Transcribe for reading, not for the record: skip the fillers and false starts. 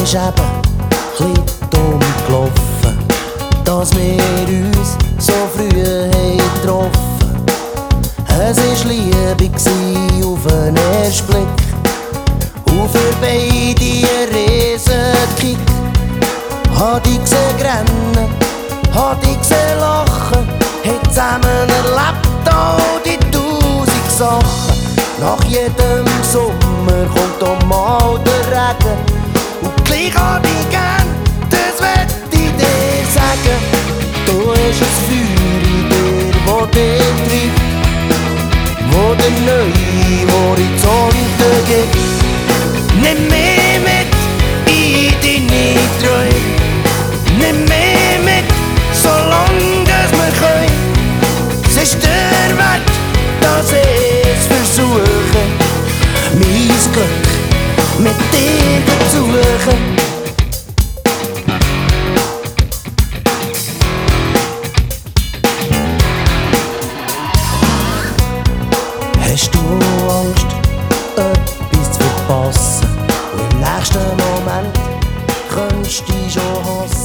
ist eben chli dumm gelaufen, dass wir uns so früh haben getroffen. Es war Liebe auf den ersten Blick und für beide ein Riesenkick. Hat ich gesehen rennen, hat ich gesehen lachen, hat zusammen erlebt all die 1000 Sachen. Nach jedem Sommer kommt auch mal der Regen und gleich hab ich gern, das werd ich dir sagen. Du hast ein Feuer in dir, wo dich treibt, wo der neue Horizonte gibt. Nimm mich mit in deine Träume, nimm mich mit, solange dass wir können. Es ist der Wert, dass ich versuche, mein Glück mit dir zu suchen. Hast du Angst, etwas zu verpassen? Und im nächsten Moment könntest du dich schon hassen.